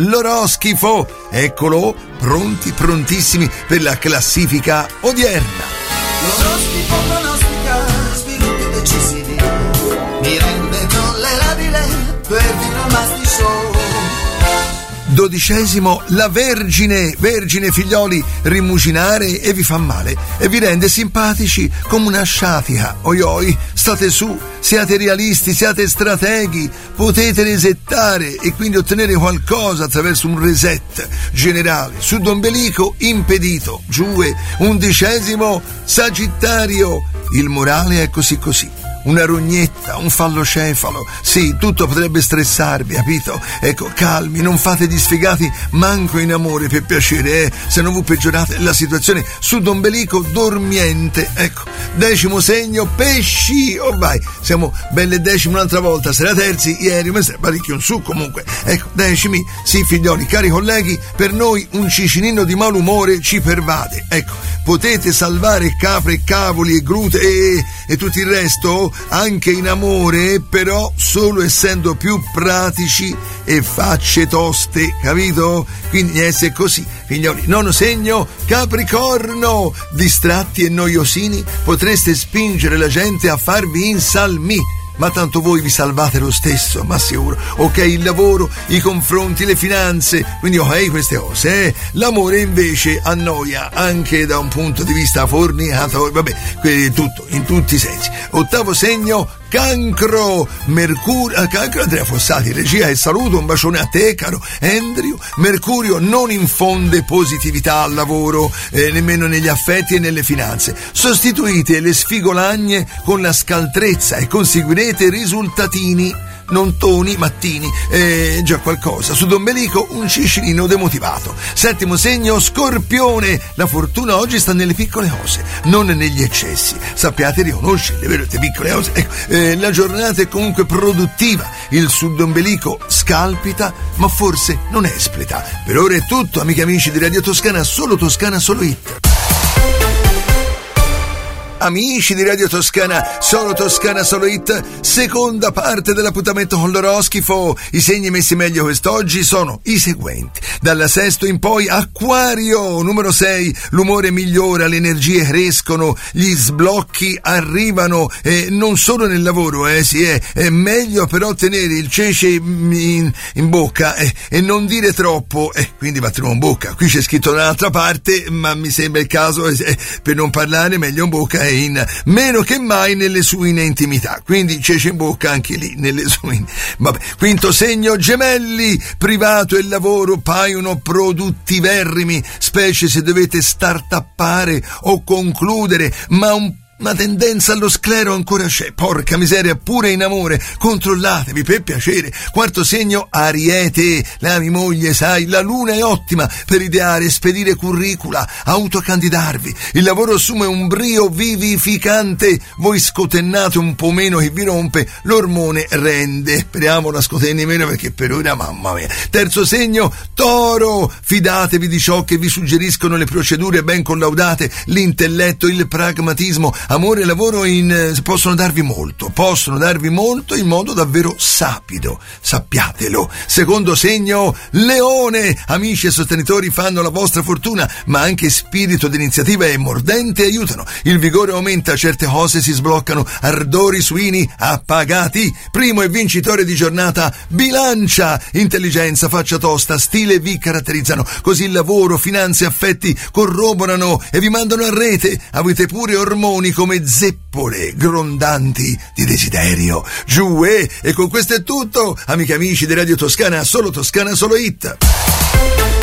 l'oroscifo. Eccolo, pronti, prontissimi per la classifica odierna. L'oroscifo pronostica sviluppi decisivi, mi rende tollerabile per Dinomastic Show. 12° la Vergine figlioli, rimuginare e vi fa male e vi rende simpatici come una sciatica. Oi, state su, siate realisti, siate strateghi, potete resettare e quindi ottenere qualcosa attraverso un reset generale. Sudombelico impedito. Giue. 11° Sagittario, il morale è così, una rognetta, un fallocefalo. Sì, tutto potrebbe stressarvi, capito? Ecco, calmi, non fate gli sfigati manco in amore, per piacere, se non vi peggiorate la situazione. Sudombelico dormiente. Ecco, 10° segno, pesci. Oh vai, siamo belle 10 un'altra volta, sarà terzi, ieri mi sembra parecchio in su comunque. Ecco, 10. Sì, figlioli, cari colleghi, per noi un cicinino di malumore ci pervade. Ecco, potete salvare capre, cavoli e grute e tutto il resto anche in amore, però solo essendo più pratici e facce toste, capito? Quindi essere così, figlioli. 9° segno, Capricorno, distratti e noiosini potreste spingere la gente a farvi insalmi, ma tanto voi vi salvate lo stesso, ma sicuro. Ok, il lavoro, i confronti, le finanze, quindi ok queste cose, L'amore invece annoia anche da un punto di vista fornicatorio, vabbè, tutto, in tutti i sensi. 8° segno, Cancro, Mercurio, Cancro, Andrea Fossati, regia, e saluto, un bacione a te, caro Andrew. Mercurio non infonde positività al lavoro, nemmeno negli affetti e nelle finanze. Sostituite le sfigolagne con la scaltrezza e conseguirete risultatini, non toni, mattini, già qualcosa. Sudombelico un cicinino demotivato. 7° segno, Scorpione, la fortuna oggi sta nelle piccole cose, non negli eccessi. Sappiate riconoscere le vere piccole cose. Ecco, la giornata è comunque produttiva, il sudombelico scalpita, ma forse non espleta. Per ora è tutto, amici e amici di Radio Toscana, solo Hit. Amici di Radio Toscana, solo Hit, seconda parte dell'appuntamento con l'oroscifo. I segni messi meglio quest'oggi sono i seguenti. Dalla Sesto in poi, Acquario, numero 6, l'umore migliora, le energie crescono, gli sblocchi arrivano, non solo nel lavoro, sì, è meglio però tenere il cece in bocca e non dire troppo, quindi batteremo in bocca. Qui c'è scritto dall'altra parte, ma mi sembra il caso, per non parlare meglio in bocca in meno che mai nelle sue intimità, quindi cece in bocca anche lì nelle sue. Vabbè. 5° segno, Gemelli, privato e lavoro paiono produttiverrimi, specie se dovete startappare o concludere, ma una tendenza allo sclero ancora c'è. Porca miseria, pure in amore, controllatevi per piacere. 4° segno, Ariete, la mia moglie, sai, la luna è ottima per ideare, spedire curricula, autocandidarvi. Il lavoro assume un brio vivificante, voi scotennate un po' meno che vi rompe, l'ormone rende. Speriamo la scotenni meno, perché per ora, mamma mia. 3° segno, Toro, fidatevi di ciò che vi suggeriscono le procedure ben collaudate, l'intelletto, il pragmatismo. Amore e lavoro possono darvi molto in modo davvero sapido, sappiatelo. 2° segno, Leone, amici e sostenitori fanno la vostra fortuna, ma anche spirito d'iniziativa e mordente aiutano. Il vigore aumenta, certe cose si sbloccano, ardori suini appagati. Primo e vincitore di giornata, Bilancia, intelligenza, faccia tosta, stile vi caratterizzano, così il lavoro, finanze, affetti corroborano e vi mandano a rete. Avete pure ormoni come zeppole grondanti di desiderio. Giù, e con questo è tutto, amici e amici di Radio Toscana, solo Hit.